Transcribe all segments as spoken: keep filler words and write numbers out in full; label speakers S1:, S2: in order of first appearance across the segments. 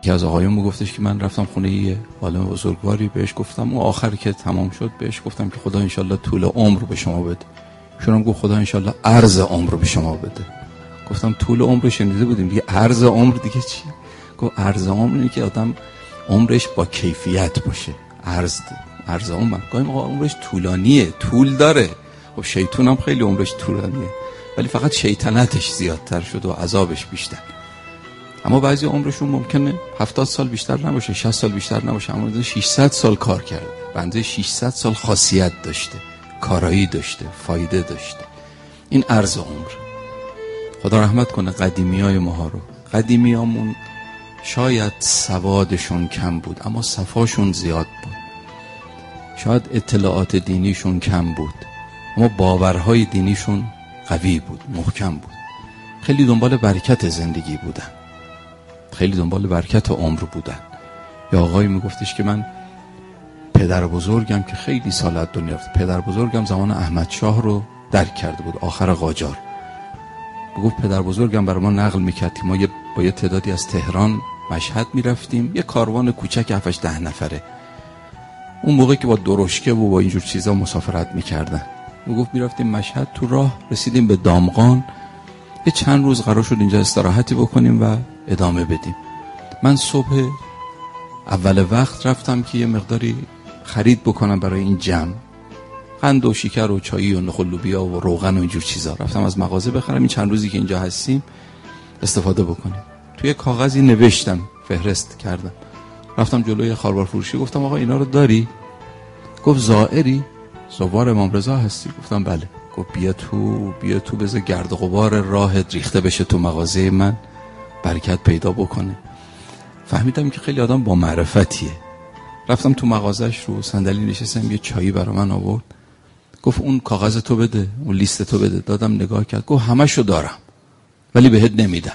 S1: یکی از آقایون میگفتش که من رفتم خونه یه عالم بزرگواری، بهش گفتم اون آخر که تمام شد بهش گفتم که خدا انشالله طول عمر رو به شما بده. شونم گفت خدا انشالله عرض عمر رو به شما بده. گفتم طول عمر رو شنیده بودیم دیگه، عرض عمر دیگه چی؟ گفت عرض عمر اینه که آدم عمرش با کیفیت باشه. عرض عرض عمر گاهی موقع عمرش طولانیه، طول داره. خب شیطان هم خیلی عمرش طولانیه ولی فقط شیطنتش زیادتر شد و عذابش بیشتر. اما بعضی عمرشون ممکنه هفتاد سال بیشتر نباشه، شصت سال بیشتر نباشه، اما ششصد سال کار کرده. بنده ششصد سال خاصیت داشته، کارایی داشته، فایده داشته. این عرض عمر. خدا رحمت کنه قدیمیای ماها رو. قدیمیامون شاید سوادشون کم بود اما صفاشون زیاد بود. شاید اطلاعات دینیشون کم بود اما باورهای دینیشون قوی بود، محکم بود. خیلی دنبال برکت زندگی بودن، خیلی دنبال برکت عمر بودن. یا آقایی میگفتش که من پدر بزرگم که خیلی سال از دنیا رفت، پدر بزرگم زمان احمد شاه رو درک کرده بود، آخر قاجار. بگفت پدر بزرگم برای ما نقل میکرد که ما یه با یه تعدادی از تهران مشهد میرفتیم، یه کاروان کوچک هفتش ده نفره. اون موقع که با درشکه و با اینجور چیزا مسافرت میکردن. میگفت میرفتیم مشهد، تو راه رسیدیم به دامغان، یه چند روز قرار شد اینجا استراحتی بکنیم و ادامه بدیم. من صبح اول وقت رفتم که یه مقداری خرید بکنم برای این جمع، قند و شکر و چایی و نخل لوبیا و روغن و اینجور چیزا. رفتم از مغازه بخرم این چند روزی که اینجا هستیم استفاده بکنیم. توی کاغذی نوشتم، فهرست کردم. رفتم جلوی خالبار فروشی، گفتم آقا اینا رو داری؟ گفت زائری؟ زوار امام رضا هستی؟ گفتم بله. گفت بیا تو، بیا تو بذار گرد و غبار راهت ریخته بشه تو مغازه من، برکت پیدا بکنه. فهمیدم که خیلی آدم با معرفتیه. رفتم تو مغازش، رو صندلی نشستم، یه چایی برای من آورد. گفت اون کاغذ تو بده، اون لیست تو بده. دادم، نگاه کرد، گفت همشو دارم ولی بهت نمیدم.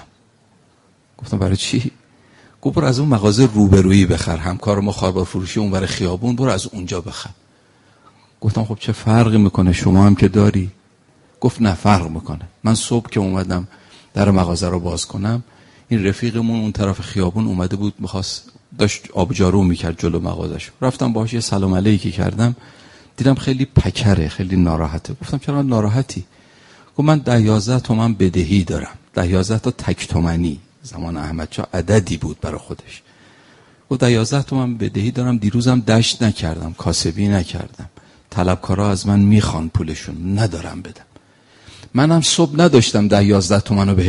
S1: گفتم برای چی؟ گفت برو از اون مغازه روبرویی بخر، همکار ما خالبار فروشی اون برای خیابون، برو از اونجا بخر. گفتم خب چه فرقی میکنه، شما هم که داری. گفت نه فرق میکنه. من صبح که اومدم در مغازه رو باز کنم، این رفیقمون اون طرف خیابون اومده بود، میخواست داشت آبجارو میکرد جلو مغازش. رفتم باهاش یه سلام علیکی کردم، دیدم خیلی پکره، خیلی ناراحته. گفتم چرا ناراحتی؟ گفت من ده یازده تومن بدهی دارم، ده یازده تا تک تومنی. زمان احمد شاه عددی بود برای خودش. گفت ده یازده تومن بدهی دارم، دیروزم دشت نکردم، کاسبی نکردم، طلبکارا از من میخوان پولشون، ندارم بدم. منم صبح نداشتم ده یازده تومنو به